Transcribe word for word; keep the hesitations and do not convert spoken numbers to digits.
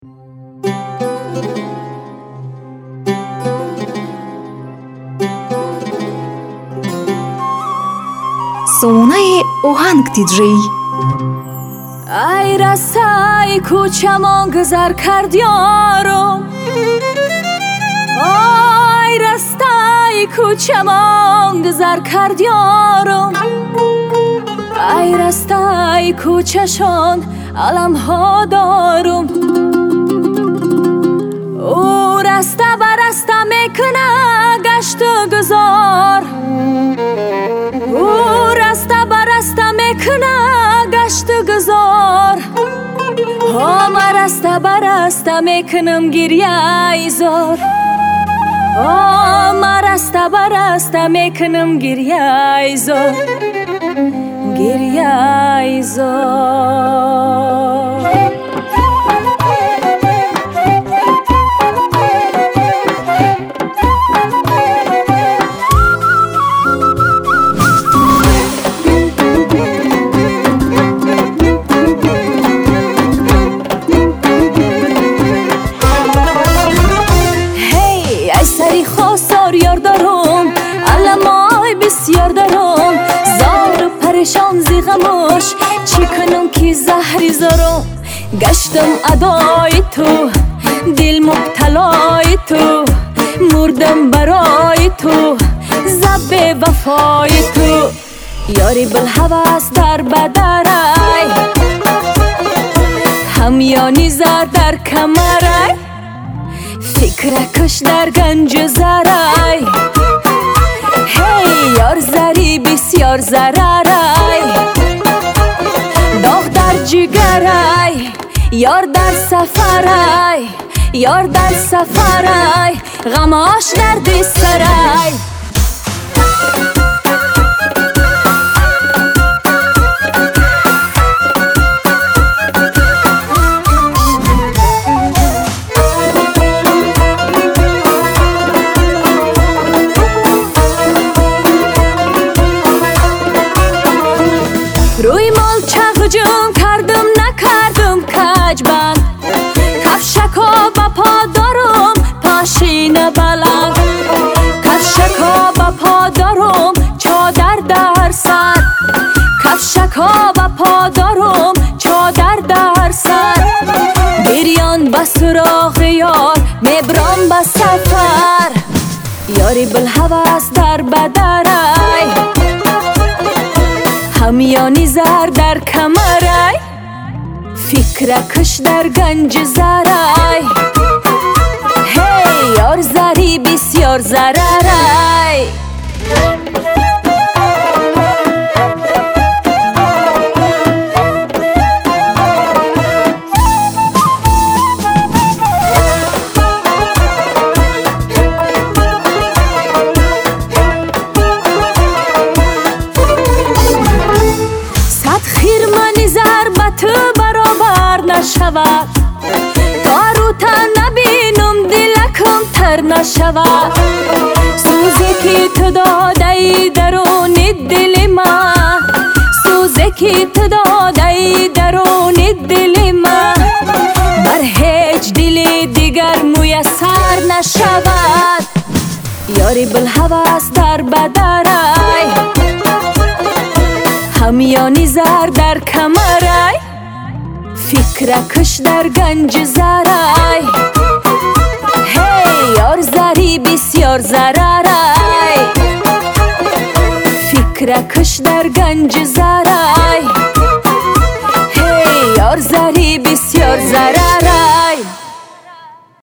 Сонаи оҳанг тидрӣ. ای رستای کوچمان گذر کرد یارم، ای رستای کوچمان گذر کرد یارم، ای رستای کوچشان علم ها دارم. او رسته برسته میکنه گشت و گذار، او رسته برسته میکنه گشت و گذار. هم رسته برسته میکنم گریه ایزار، هم رسته برسته میکنم گریه ایزار، گریه ایزار. سری خواستار یار دارم، علمای بسیار دارم، زار و پریشان زی غمش چی کنم که زهری زارم. گشتم ادای تو، دل مبتلای تو، مردم برای تو، زب وفای تو. یاری بالحواس در بدرای، همیانی زر در کمرای، فکر کش در گنج زرای. هی یار زری بسیار زرارای، داغ در جگرای، یار در سفرای، یار در سفرای، غماش در دسترای. روی مال چغجم کردم نکردم کجبند، کفشکا با پا دارم پاشین بلند، کفشکا با پا دارم چادر در سر، کفشکا با پا دارم چادر در سر. بریان به سراغ یار میبرم به سفر، یاری بالحواس در بدرای، همیانی زر در کمرای، فکر کش در گنج زرای. هی یار زری بسیار زرارای. نشود تا رو تا نبینم دلکم تر نشود. سوزی که تو داده ای درون دل ما، سوزی که تو داده ای درون دل ما، بر هیچ دل دیگر میسر نشود. یاری بالحواس در بدرای، همیانی زر در کمرای، فکر کش در گنج زرای. هی یار زری بسیار زرارای، فکر کش در گنج زرای. هی یار زری بسیار زرارای.